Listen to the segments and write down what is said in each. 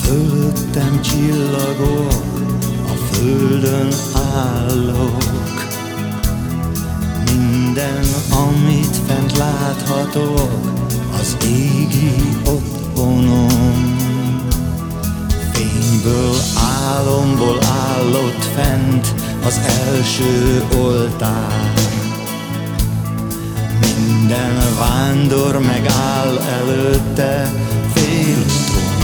Fölöttem csillagok, a földön állok. Minden, amit fent láthatok, az égi otthonom. Fényből, álomból állott fent az első oltár. Minden vándor megáll előtte félúton.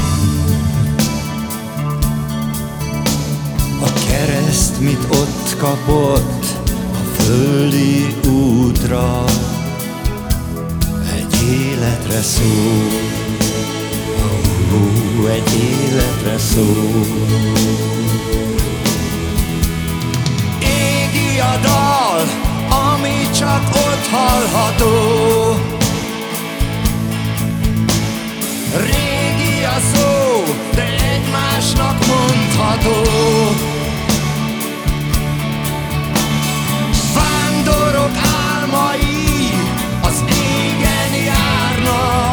A kereszt, mit ott kapott a földi útra, egy életre szól, egy életre szól. Égi a dal, ami csak ott hallható. Régi a szó, de egymásnak mondható. Vándorok álmai az égen járnak.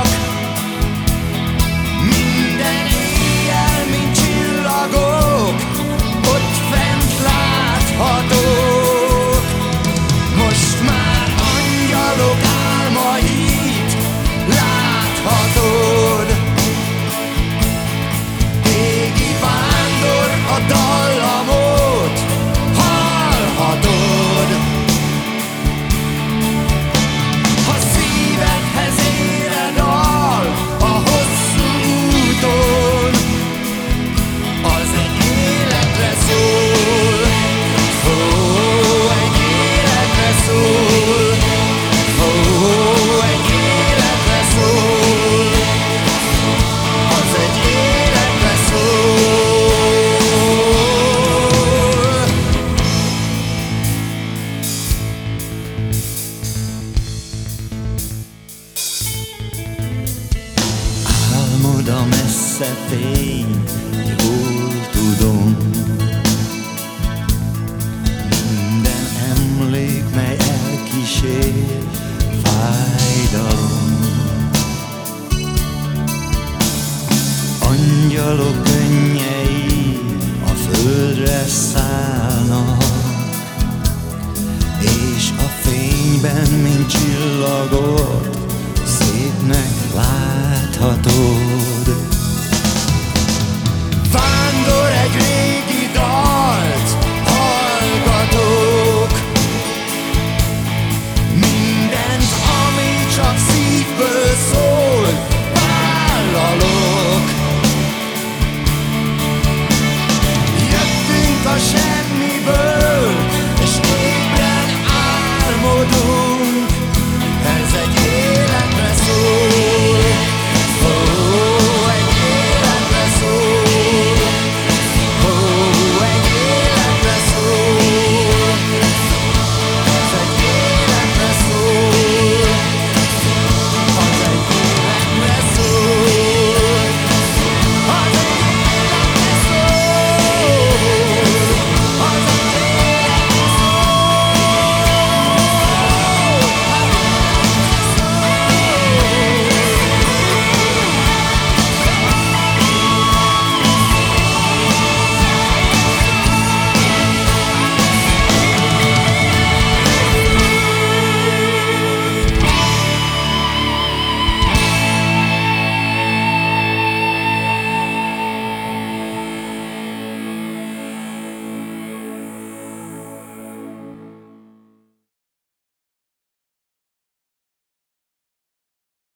Minden éjjel, mint csillagok, ott fent láthatók. Most már angyalok álmait láthatod. Égi vándor, a dallamot hallhatod. Ha szívedhez ér a dal a hosszú úton, az egy életre szól. Ó, egy életre szól. Ó, egy életre szól. Az egy életre szól. Álmod a messze fény, jól tudom. Minden emlék, mely elkísér, fájdalom. Angyalok könnyei a földre szállnak, és a fényben, mint csillagok, szépnek látható.